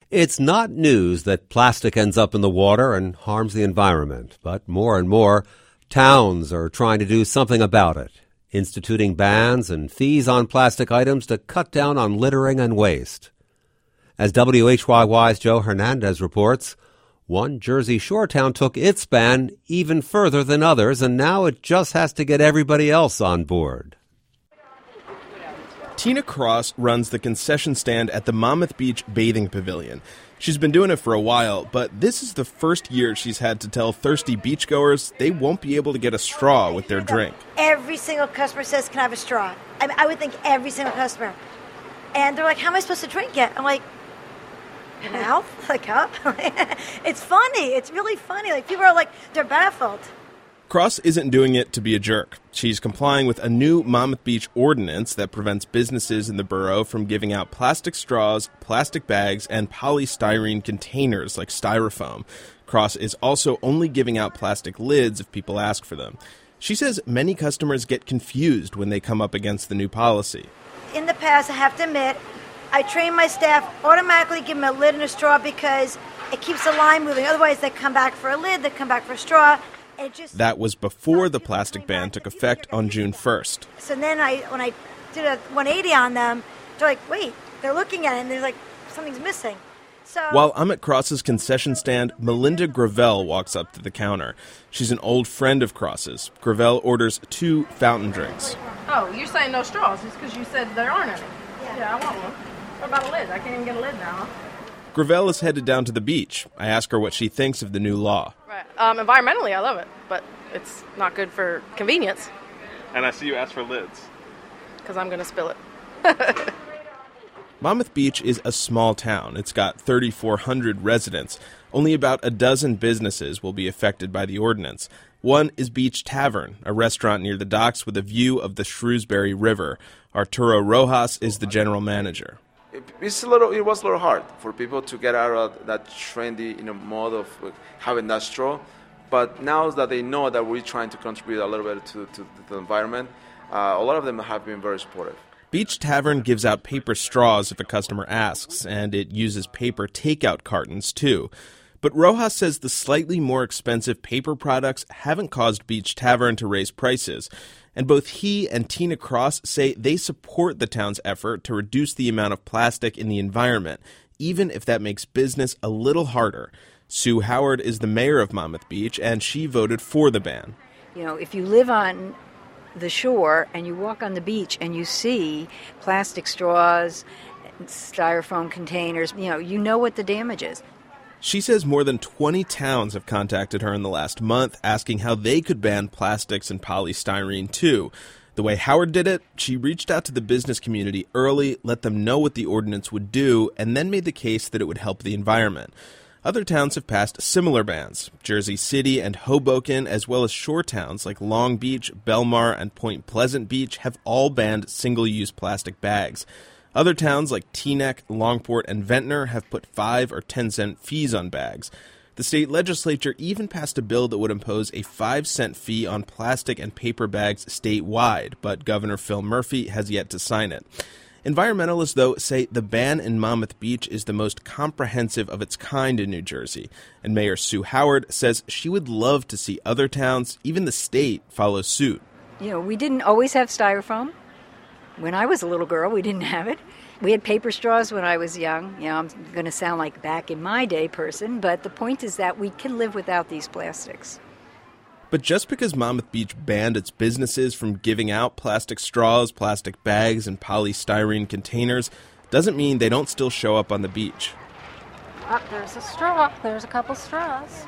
It's not news that plastic ends up in the water and harms the environment, but more and more towns are trying to do something about it, instituting bans and fees on plastic items to cut down on littering and waste. As WHYY's Joe Hernandez reports, one Jersey Shore town took its ban even further than others, and now it just has to get everybody else on board. Tina Cross runs the concession stand at the Monmouth Beach Bathing Pavilion. She's been doing it for a while, but this is the first year she's had to tell thirsty beachgoers they won't be able to get a straw with their drink. Every single customer says, "Can I have a straw?" I would think every single customer. And they're like, "How am I supposed to drink it?" I'm like, mouth? Like, cup? It's funny. It's really funny. Like, people are like, they're baffled. Cross isn't doing it to be a jerk. She's complying with a new Monmouth Beach ordinance that prevents businesses in the borough from giving out plastic straws, plastic bags, and polystyrene containers like styrofoam. Cross is also only giving out plastic lids if people ask for them. She says many customers get confused when they come up against the new policy. In the past, I have to admit, I train my staff, automatically give them a lid and a straw because it keeps the line moving. Otherwise, they come back for a lid, they come back for a straw. That was before the plastic ban took effect on June 1st. So then when I did a 180 on them, they're like, wait, they're looking at it and they're like, something's missing. So while I'm at Cross's concession stand, Melinda Gravel walks up to the counter. She's an old friend of Cross's. Gravel orders 2 fountain drinks. Oh, you're saying no straws just because you said there aren't any. Yeah, I want one. What about a lid? I can't even get a lid now. Gravel is headed down to the beach. I ask her what she thinks of the new law. Right. Environmentally, I love it, but it's not good for convenience. And I see you ask for lids. Because I'm going to spill it. Monmouth Beach is a small town. It's got 3,400 residents. Only about a dozen businesses will be affected by the ordinance. One is Beach Tavern, a restaurant near the docks with a view of the Shrewsbury River. Arturo Rojas is the general manager. It was a little hard for people to get out of that trendy mode of having that straw. But now that they know that we're trying to contribute a little bit to the environment, a lot of them have been very supportive. Beach Tavern gives out paper straws if a customer asks, and it uses paper takeout cartons, too. But Rojas says the slightly more expensive paper products haven't caused Beach Tavern to raise prices. And both he and Tina Cross say they support the town's effort to reduce the amount of plastic in the environment, even if that makes business a little harder. Sue Howard is the mayor of Monmouth Beach, and she voted for the ban. You know, if you live on the shore and you walk on the beach and you see plastic straws, styrofoam containers, you know what the damage is. She says more than 20 towns have contacted her in the last month asking how they could ban plastics and polystyrene too. The way Howard did it, she reached out to the business community early, let them know what the ordinance would do, and then made the case that it would help the environment. Other towns have passed similar bans. Jersey City and Hoboken, as well as shore towns like Long Beach, Belmar, and Point Pleasant Beach have all banned single-use plastic bags. Other towns like Teaneck, Longport, and Ventnor have put 5 or 10-cent fees on bags. The state legislature even passed a bill that would impose a 5-cent fee on plastic and paper bags statewide, but Governor Phil Murphy has yet to sign it. Environmentalists, though, say the ban in Monmouth Beach is the most comprehensive of its kind in New Jersey, and Mayor Sue Howard says she would love to see other towns, even the state, follow suit. We didn't always have styrofoam. When I was a little girl, we didn't have it. We had paper straws when I was young. I'm going to sound like back in my day person, but the point is that we can live without these plastics. But just because Monmouth Beach banned its businesses from giving out plastic straws, plastic bags, and polystyrene containers doesn't mean they don't still show up on the beach. Oh, there's a straw. There's a couple straws.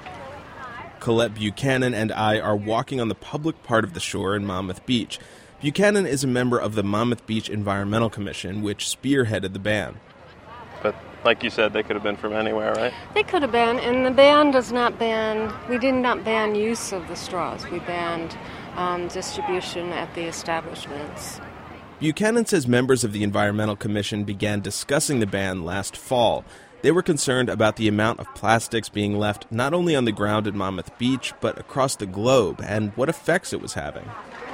Colette Buchanan and I are walking on the public part of the shore in Monmouth Beach. Buchanan is a member of the Monmouth Beach Environmental Commission, which spearheaded the ban. But like you said, they could have been from anywhere, right? They could have been, and the ban does not ban, we did not ban use of the straws. We banned distribution at the establishments. Buchanan says members of the Environmental Commission began discussing the ban last fall. They were concerned about the amount of plastics being left not only on the ground at Monmouth Beach, but across the globe, and what effects it was having.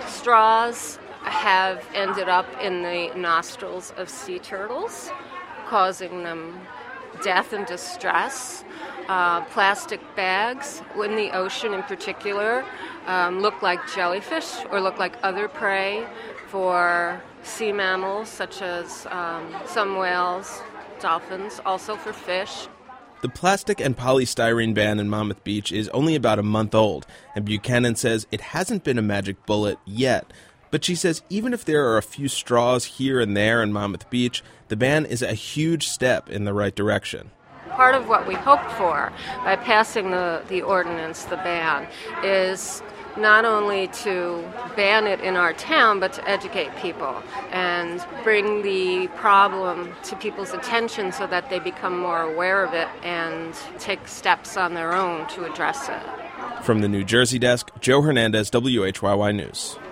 Straws have ended up in the nostrils of sea turtles, causing them death and distress. Plastic bags in the ocean in particular look like jellyfish or look like other prey for sea mammals such as some whales, dolphins, also for fish. The plastic and polystyrene ban in Monmouth Beach is only about a month old, and Buchanan says it hasn't been a magic bullet yet. But she says even if there are a few straws here and there in Monmouth Beach, the ban is a huge step in the right direction. Part of what we hoped for by passing the ordinance, the ban, is not only to ban it in our town, but to educate people and bring the problem to people's attention so that they become more aware of it and take steps on their own to address it. From the New Jersey desk, Joe Hernandez, WHYY News.